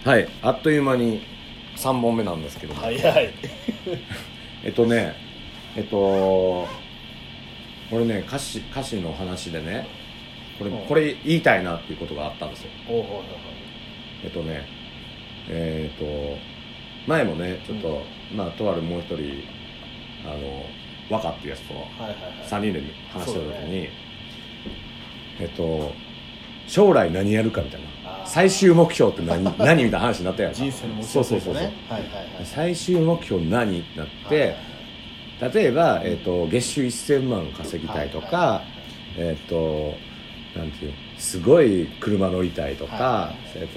はい、あっという間に3本目なんですけども、 早い俺ね、歌詞の話でね、これ言いたいなっていうことがあったんですよ。前もね、ちょっと、とあるもう一人若っていうやつと3人で話した時に、将来何やるかみたいな、最終目標って何みたいな話になったやんか。 人生の目標ですね。 最終目標何ってなって、例えば、月収1000万稼ぎたいとか、なんていう、すごい車乗りたいとか、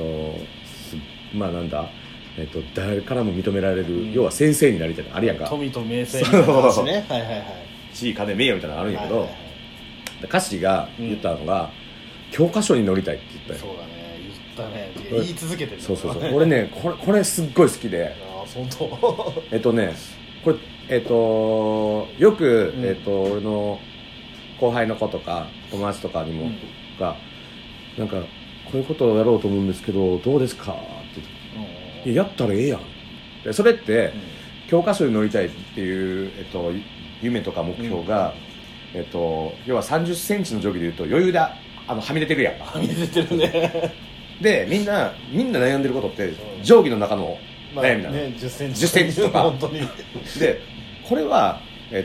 誰からも認められる、要は先生になりたいとかあるやんか。 富と名声みたいな話ね。 地位金名誉みたいなのあるんやけど、歌詞が言ったのが、教科書に乗りたいって言ったよ。 そうだね、言ったね。言い続けてる。 そう俺ね、これすっごい好きで、 本当。 これよく、俺の後輩の子とか友達とかにも、なんかこういうことをやろうと思うんですけどどうですかって言って、やったらええやん。でそれって、教科書に乗りたいっていう、夢とか目標が、要は30センチの定規でいうと余裕ではみ出てるやん。 はみ出てるね。 でみんな悩んでることって定規の中の悩みなの、 10センチとか本当に。 でこれは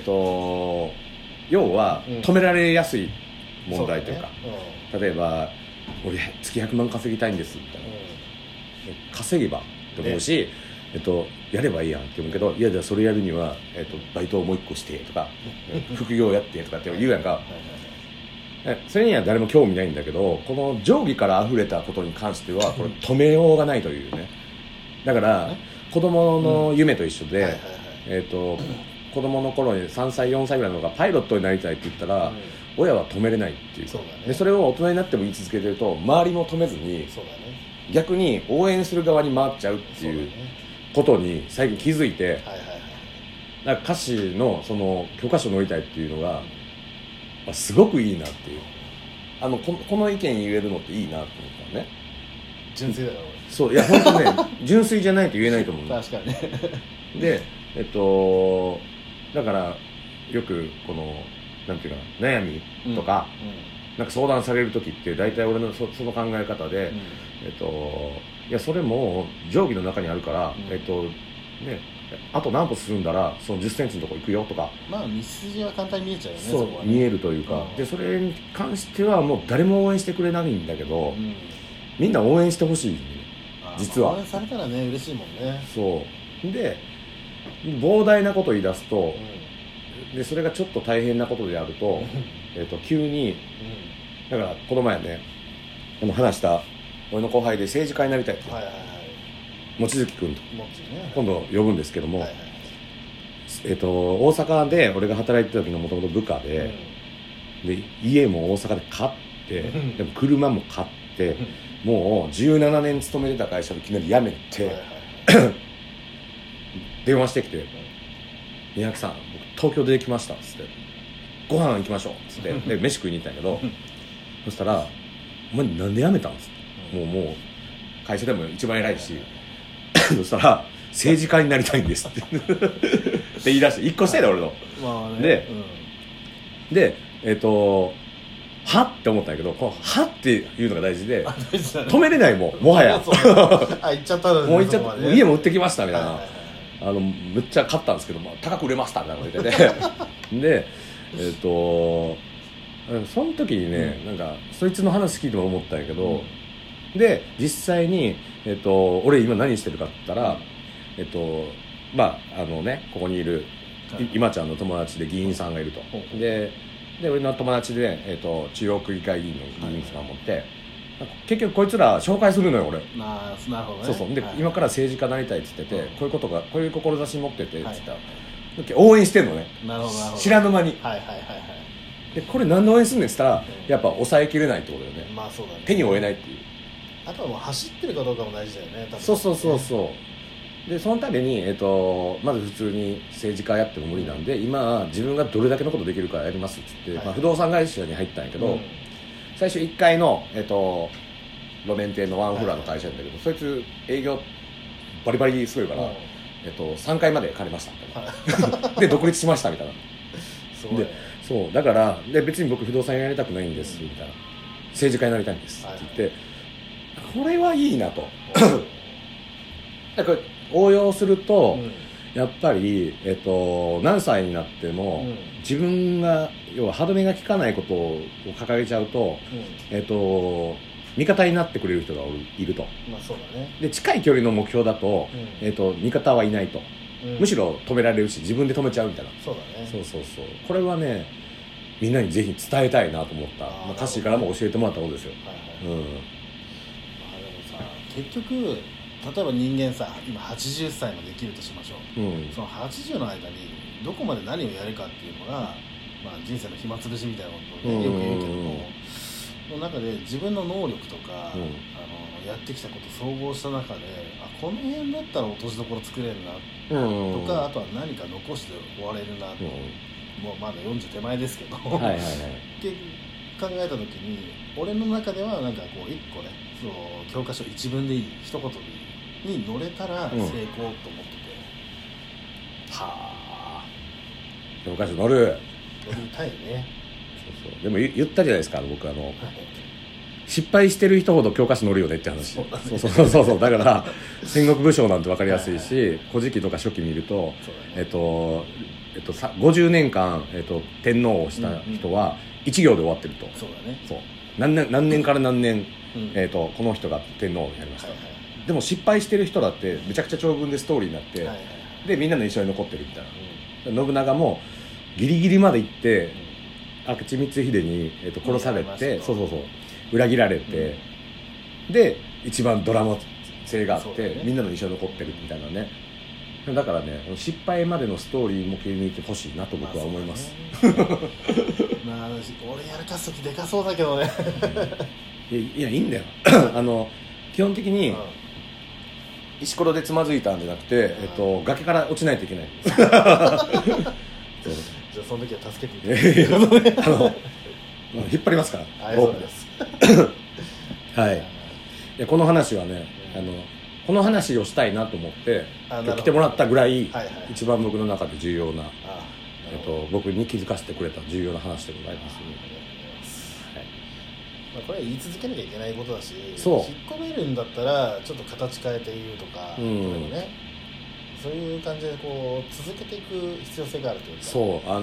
要は止められやすい問題というか、例えば俺月100万稼ぎたいんですみたいな、稼げばって思うし、やればいいやんって思うけど、いやじゃあそれやるには、バイトをもう一個してとか副業やってとかって言うやんか。それには誰も興味ないんだけど、この定規から溢れたことに関してはこれ止めようがないというね。だから子供の夢と一緒で、子供の頃に3歳4歳ぐらいの子がパイロットになりたいって言ったら、親は止めれないっていう。でそれを大人になっても言い続けてると周りも止めずに、逆に応援する側に回っちゃうっていうことに最近気づいて、だから歌詞のその教科書に乗りたいっていうのがすごくいいなっていう、この意見言えるのっていいなと思ったのね。 純粋だから俺。 そう、いや本当ね純粋じゃないと言えないと思う。 確かにね。 でだからよくこのなんていうかな、悩みとか、なんか相談される時って大体俺のその考え方で、いやそれも定規の中にあるから、あと何歩進んだらその10センチのとこ行くよとか、 道筋は簡単に見えちゃうよね。 そうこはね、 見えるというか、でそれに関してはもう誰も応援してくれないんだけど、みんな応援してほしい、実は。 応援されたらね嬉しいもんね。 そうで膨大なことを言い出すと、でそれがちょっと大変なことであると急に、だからこの前ね話した俺の後輩で政治家になりたいって、望月君と今度呼ぶんですけども、大阪で俺が働いてた時のもともと部下で、家も大阪で買って、でも車も買って、もう17年勤めてた会社でいきなり辞めて、電話してきて「宮城さん僕東京出てきました」っつって「ご飯行きましょう」っつってで飯食いに行ったんやけどそしたら「お前なんで辞めたん?」っつって、もう会社でも一番偉いしそしたら「政治家になりたいんです」ってって言い出して、1個下やで俺の。ではって思ったんやけど、このはっていうのが大事で、止めれないもん、もはや行っちゃったもう行っちゃった、もう家も売ってきましたみたいな、むっちゃ買ったんですけど、高く売れましたみたいなこと言っててでその時にね、なんかそいつの話聞いても思ったんやけど、で実際に、俺今何してるかって言ったら、ここにいる今ちゃんの友達で議員さんがいると。で俺の友達で、中央区議会議員の議員さんを持って、結局こいつら紹介するのよ俺。 なるほどね。 そうで、今から政治家になりたいって言ってて、こういう志持っててって言ったら、応援してんのね。 なるほど知らぬ間に。でこれ何で応援するんって言ったら、やっぱ抑えきれないってことだよね。 そうだね。 手に負えないっていう。 あとはもう走ってるかどうかも大事だよね。多分そうでそのために、まず普通に政治家やっても無理なんで、今自分がどれだけのことできるかやりますって言って、不動産会社に入ったんやけど、最初1階の、 路面店のワンフロアの会社なんだけど、そいつ営業バリバリすごいから、3階まで借りましたみたいなで独立しましたみたいなすごいね。 でそうだからで別に僕不動産やりたくないんですみたいな、政治家になりたいんですって言って、これはいいなとだから応用すると、やっぱり、何歳になっても、自分が要は歯止めが効かないことを掲げちゃうと、味方になってくれる人がいると、 まあそうだね。 で近い距離の目標だと、味方はいないと、むしろ止められるし自分で止めちゃうみたいな。 そうだね。 そうこれはねみんなにぜひ伝えたいなと思った。歌詞からも教えてもらったことですよ。 まあでもさ、結局例えば人間さ今80歳まで生きるとしましょう、その80の間にどこまで何をやるかっていうのが、まあ、人生の暇つぶしみたいなことを、ね、よく言うけども、その中で自分の能力とか、やってきたこと総合した中でこの辺だったら落としどころ作れるなとか、あとは何か残して終われるなと、もうまだ40手前ですけど考えた時に俺の中ではなんかこう一個ね、そう教科書一文でいい一言でいいに乗れたら成功と思ってて、 はあ教科書乗るたいね。 でも言ったじゃないですか僕失敗してる人ほど教科書乗るよねって話。そうだから戦国武将なんて分かりやすいし、古事記とか初期見ると、50年間、天皇をした人は1行で終わってると。 そうだね。 そう何年から何年、この人が天皇をやりました、でも失敗してる人だってめちゃくちゃ長文でストーリーになって、でみんなの印象に残ってるみたいな、信長もギリギリまで行って、明智光秀に、殺されて、裏切られて、で一番ドラマ性があって、みんなの印象に残ってるみたいなね。だからね失敗までのストーリーも切り抜いてほしいなと僕は思います。 まあ俺やらかす時でかそうだけどねいやいいんだよ基本的に石ころでつまずいたんじゃなくて、崖から落ちないといけないじゃあその時は助けていただく引っ張りますからそうですはいこの話はねこの話をしたいなと思って来てもらったぐらい、一番僕の中で重要な、僕に気づかせてくれた重要な話でございます。 これは言い続けなきゃいけないことだし、引っそう込めるんだったらちょっと形変えて言うとか、そういう感じでこう続けていく必要性があるというか。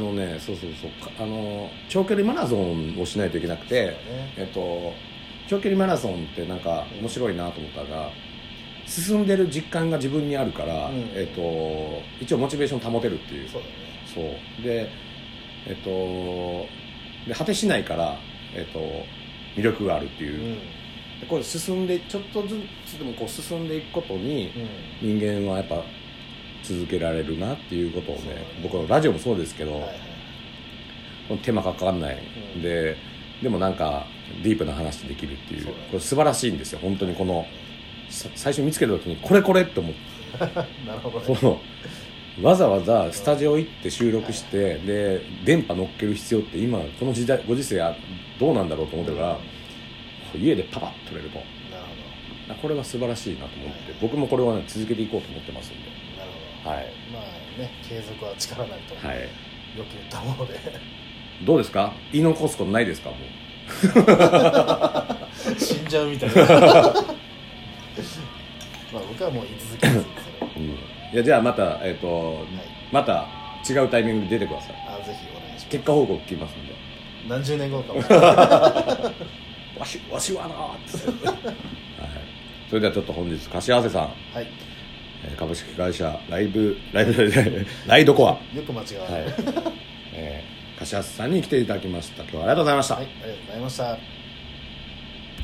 長距離マラソンをしないといけなくて、長距離マラソンってなんか面白いなと思ったのが、進んでる実感が自分にあるから、一応モチベーション保てるっていう。そうで果てしないから、魅力があるっていう、これ進んでちょっとずつでもこう進んでいくことに、人間はやっぱ続けられるなっていうことをね、僕のラジオもそうですけど、手間かかんない、でもなんかディープな話できるっていう、これ素晴らしいんですよ本当に。この最初見つけた時にこれって思ってなるほど、ね、 わざわざスタジオ行って収録して、で電波乗っける必要って今このご時世はどうなんだろうと思ってるから、家でパパッと撮れると。なるほど。これは素晴らしいなと思って、僕もこれは、ね、続けていこうと思ってますんで。 なるほど。まあね、継続は力なりと、よく言ったものでどうですか、言い残すことないですか。もう死んじゃうみたいな僕はもう言い続けますいやじゃあまたまた違うタイミングで出てください。 ぜひお願いします。 結果報告聞きますんで。 何十年後かもわしはなーってそれではちょっと本日柏瀬さん、株式会社ライドコアよく間違え柏瀬さんに来ていただきました。今日はありがとうございました。 ありがとうございました。